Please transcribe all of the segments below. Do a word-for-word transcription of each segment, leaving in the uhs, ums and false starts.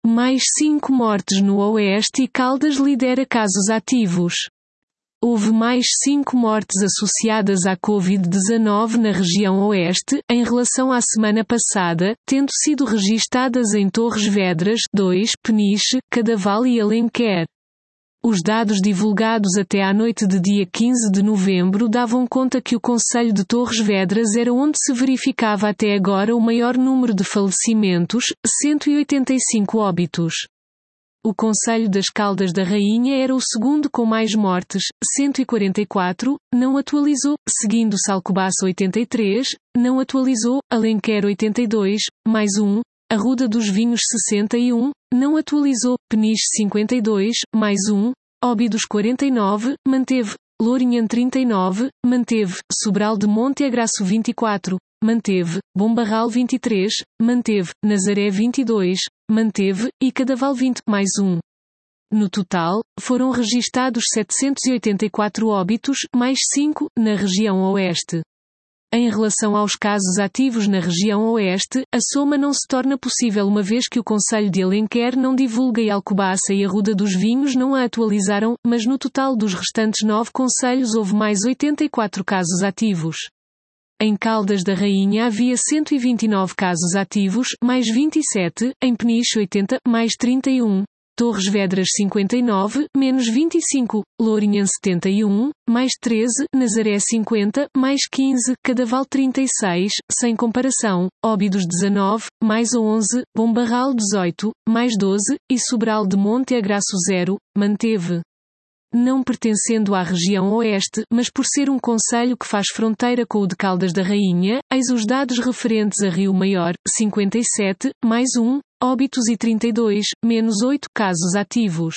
Mais cinco mortes no Oeste e Caldas lidera casos ativos. Houve mais cinco mortes associadas à covid dezenove na região Oeste, em relação à semana passada, tendo sido registadas em Torres Vedras, dois, Peniche, Cadaval e Alenquer. Os dados divulgados até à noite de dia quinze de novembro davam conta que o concelho de Torres Vedras era onde se verificava até agora o maior número de falecimentos, cento e oitenta e cinco óbitos. O concelho das Caldas da Rainha era o segundo com mais mortes, cento e quarenta e quatro, não atualizou, seguindo-se Alcobaça oitenta e três, não atualizou, Alenquer oitenta e dois, mais um, Arruda dos Vinhos sessenta e um, não atualizou, Peniche cinquenta e dois, mais um, Óbidos quarenta e nove, manteve, Lourinhã trinta e nove, manteve, Sobral de Monte Agraço vinte e quatro, manteve, Bombarral vinte e três, manteve, Nazaré vinte e dois, manteve, e Cadaval vinte, mais um. No total, foram registados setecentos e oitenta e quatro óbitos, mais cinco, na região Oeste. Em relação aos casos ativos na região Oeste, a soma não se torna possível uma vez que o concelho de Alenquer não divulga e Alcobaça e Arruda dos Vinhos não a atualizaram, mas no total dos restantes nove concelhos houve mais oitenta e quatro casos ativos. Em Caldas da Rainha havia cento e vinte e nove casos ativos, mais vinte e sete, em Peniche oitenta, mais trinta e um, Torres Vedras cinquenta e nove, menos vinte e cinco, Lourinhã setenta e um, mais treze, Nazaré cinquenta, mais quinze, Cadaval trinta e seis, sem comparação, Óbidos dezanove, mais onze, Bombarral dezoito, mais doze, e Sobral de Monte Agraço zero, manteve. Não pertencendo à região Oeste, mas por ser um concelho que faz fronteira com o de Caldas da Rainha, eis os dados referentes a Rio Maior, cinquenta e sete, mais um, óbitos e trinta e dois, menos oito, casos ativos.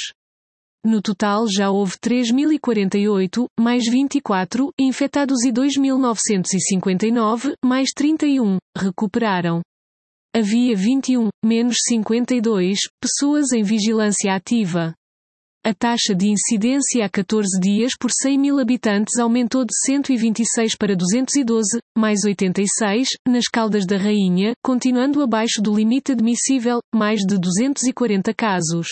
No total já houve três mil e quarenta e oito, mais vinte e quatro, infectados e dois mil novecentos e cinquenta e nove, mais trinta e um, recuperaram. Havia vinte e um, menos cinquenta e dois, pessoas em vigilância ativa. A taxa de incidência a catorze dias por cem mil habitantes aumentou de cento e vinte e seis para duzentos e doze, mais oitenta e seis, nas Caldas da Rainha, continuando abaixo do limite admissível, mais de duzentos e quarenta casos.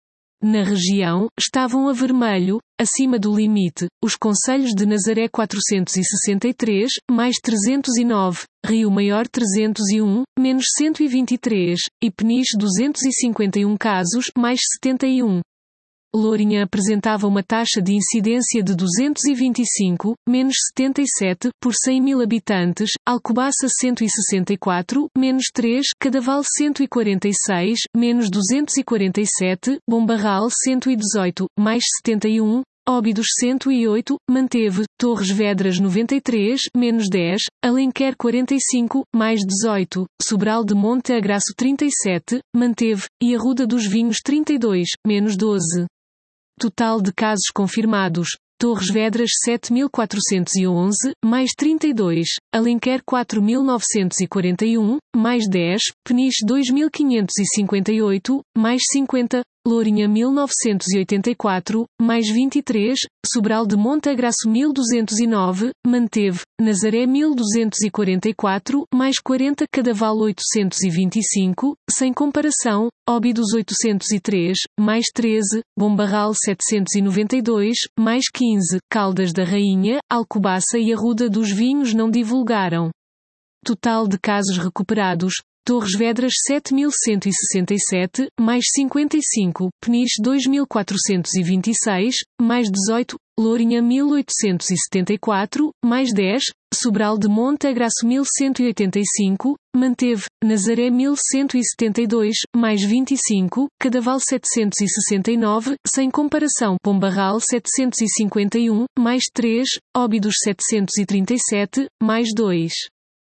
Na região, estavam a vermelho, acima do limite, os concelhos de Nazaré quatrocentos e sessenta e três, mais trezentos e nove, Rio Maior trezentos e um, menos cento e vinte e três, e Peniche duzentos e cinquenta e um casos, mais setenta e um. Lourinhã apresentava uma taxa de incidência de duzentos e vinte e cinco, menos setenta e sete, por cem mil habitantes, Alcobaça cento e sessenta e quatro, menos três, Cadaval cento e quarenta e seis, menos duzentos e quarenta e sete, Bombarral cento e dezoito, mais setenta e um, Óbidos cento e oito, manteve, Torres Vedras noventa e três, menos dez, Alenquer quarenta e cinco, mais dezoito, Sobral de Monte Agraço trinta e sete, manteve, e Arruda dos Vinhos trinta e dois, menos doze. Total de casos confirmados, Torres Vedras sete mil quatrocentos e onze, mais trinta e dois, Alenquer quatro mil novecentos e quarenta e um, mais dez, Peniche dois mil quinhentos e cinquenta e oito, mais cinquenta, Lourinhã mil novecentos e oitenta e quatro, mais vinte e três, Sobral de Monte Agraço mil duzentos e nove, manteve, Nazaré mil duzentos e quarenta e quatro, mais quarenta, Cadaval oitocentos e vinte e cinco, sem comparação, Óbidos oitocentos e três, mais treze, Bombarral setecentos e noventa e dois, mais quinze, Caldas da Rainha, Alcobaça e Arruda dos Vinhos não divulgaram. Total de casos recuperados, Torres Vedras sete mil cento e sessenta e sete, mais cinquenta e cinco, Peniche dois mil quatrocentos e vinte e seis, mais dezoito, Lourinhã mil oitocentos e setenta e quatro, mais dez, Sobral de Monte Agraço mil cento e oitenta e cinco, manteve, Nazaré mil cento e setenta e dois, mais vinte e cinco, Cadaval setecentos e sessenta e nove, sem comparação, Bombarral setecentos e cinquenta e um, mais três, Óbidos setecentos e trinta e sete, mais dois.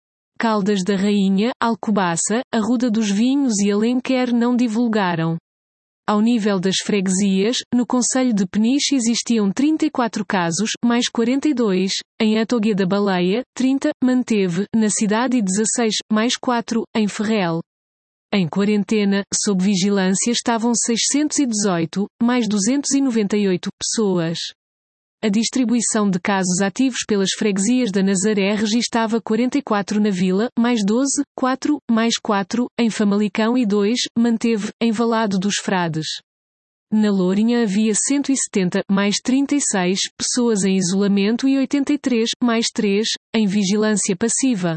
Caldas da Rainha, Alcobaça, Arruda dos Vinhos e Alenquer não divulgaram. Ao nível das freguesias, no concelho de Peniche existiam trinta e quatro casos, mais quarenta e dois, em Atóguia da Baleia, trinta, manteve, na cidade e dezasseis, mais quatro, em Ferrel. Em quarentena, sob vigilância estavam seiscentos e dezoito, mais duzentos e noventa e oito, pessoas. A distribuição de casos ativos pelas freguesias da Nazaré registava quarenta e quatro na Vila, mais doze, quatro, mais quatro, em Famalicão e dois, manteve, em Valado dos Frades. Na Lourinhã havia cento e setenta, mais trinta e seis, pessoas em isolamento e oitenta e três, mais três, em vigilância passiva.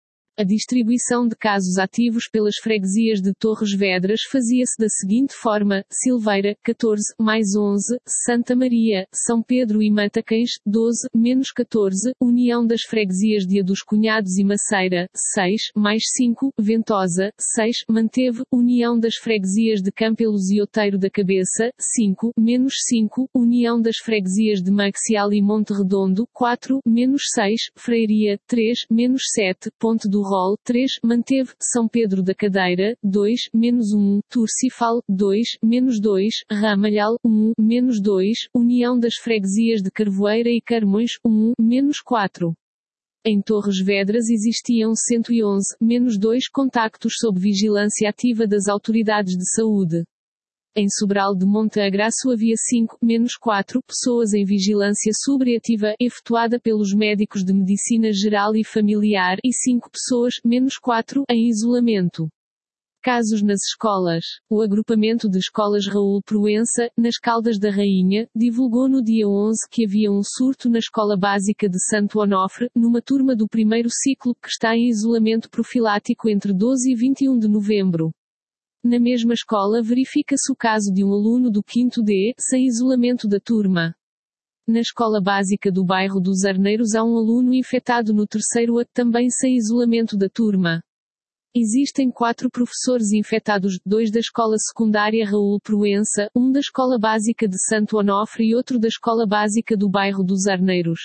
A distribuição de casos ativos pelas freguesias de Torres Vedras fazia-se da seguinte forma: Silveira, catorze, mais onze, Santa Maria, São Pedro e Matacães, doze, menos catorze, União das Freguesias de A dos Cunhados e Maceira, seis, mais cinco, Ventosa, seis, manteve, União das Freguesias de Campelos e Outeiro da Cabeça, cinco, menos cinco, União das Freguesias de Maxial e Monte Redondo, quatro, menos seis, Freiria, três, menos sete, Ponte do Rol, três, manteve, São Pedro da Cadeira, dois, menos um, Turcifal, dois, menos dois, Ramalhal, um, menos dois, União das Freguesias de Carvoeira e Carmões, um, menos quatro. Em Torres Vedras existiam cento e onze, menos dois contactos sob vigilância ativa das autoridades de saúde. Em Sobral de Monte Agraço havia cinco, menos quatro, pessoas em vigilância sobreativa, efetuada pelos médicos de medicina geral e familiar, e cinco pessoas, menos quatro, em isolamento. Casos nas escolas. O agrupamento de escolas Raul Proença, nas Caldas da Rainha, divulgou no dia onze que havia um surto na escola básica de Santo Onofre, numa turma do primeiro ciclo, que está em isolamento profilático entre doze e vinte e um de novembro. Na mesma escola verifica-se o caso de um aluno do quinto D, sem isolamento da turma. Na escola básica do bairro dos Arneiros há um aluno infectado no terceiro A, também sem isolamento da turma. Existem quatro professores infectados, dois da escola secundária Raul Proença, um da escola básica de Santo Onofre e outro da escola básica do bairro dos Arneiros.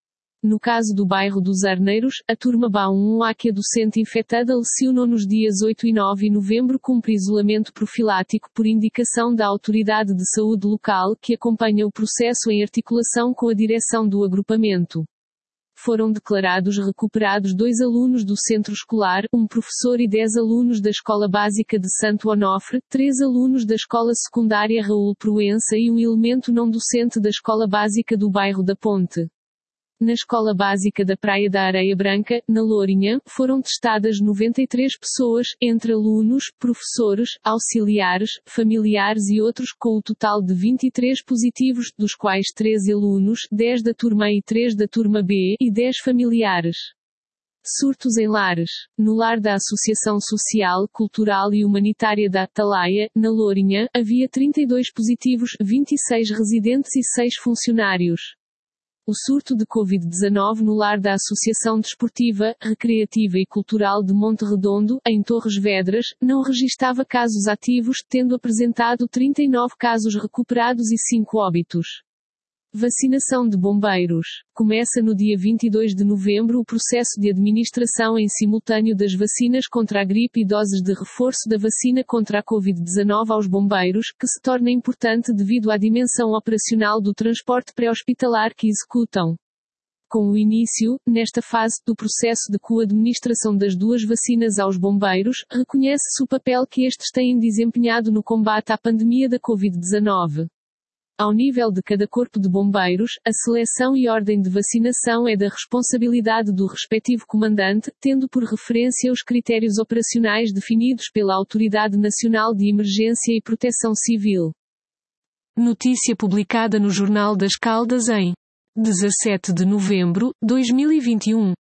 No caso do bairro dos Arneiros, a turma B A um A que a docente infectada lecionou nos dias oito e nove de novembro cumpre isolamento profilático por indicação da autoridade de saúde local, que acompanha o processo em articulação com a direção do agrupamento. Foram declarados recuperados dois alunos do centro escolar, um professor e dez alunos da escola básica de Santo Onofre, três alunos da escola secundária Raul Proença e um elemento não docente da escola básica do bairro da Ponte. Na escola básica da Praia da Areia Branca, na Lourinhã, foram testadas noventa e três pessoas, entre alunos, professores, auxiliares, familiares e outros, com o total de vinte e três positivos, dos quais treze alunos, dez da turma A e três da turma B, e dez familiares. Surtos em lares. No lar da Associação Social, Cultural e Humanitária da Atalaia, na Lourinhã, havia trinta e dois positivos, vinte e seis residentes e seis funcionários. O surto de covid dezanove no lar da Associação Desportiva, Recreativa e Cultural de Monte Redondo, em Torres Vedras, não registava casos ativos, tendo apresentado trinta e nove casos recuperados e cinco óbitos. Vacinação de bombeiros. Começa no dia vinte e dois de novembro o processo de administração em simultâneo das vacinas contra a gripe e doses de reforço da vacina contra a covid dezanove aos bombeiros, que se torna importante devido à dimensão operacional do transporte pré-hospitalar que executam. Com o início, nesta fase, do processo de co-administração das duas vacinas aos bombeiros, reconhece-se o papel que estes têm desempenhado no combate à pandemia da covid dezanove. Ao nível de cada corpo de bombeiros, a seleção e ordem de vacinação é da responsabilidade do respectivo comandante, tendo por referência os critérios operacionais definidos pela Autoridade Nacional de Emergência e Proteção Civil. Notícia publicada no Jornal das Caldas em dezassete de novembro de dois mil e vinte e um.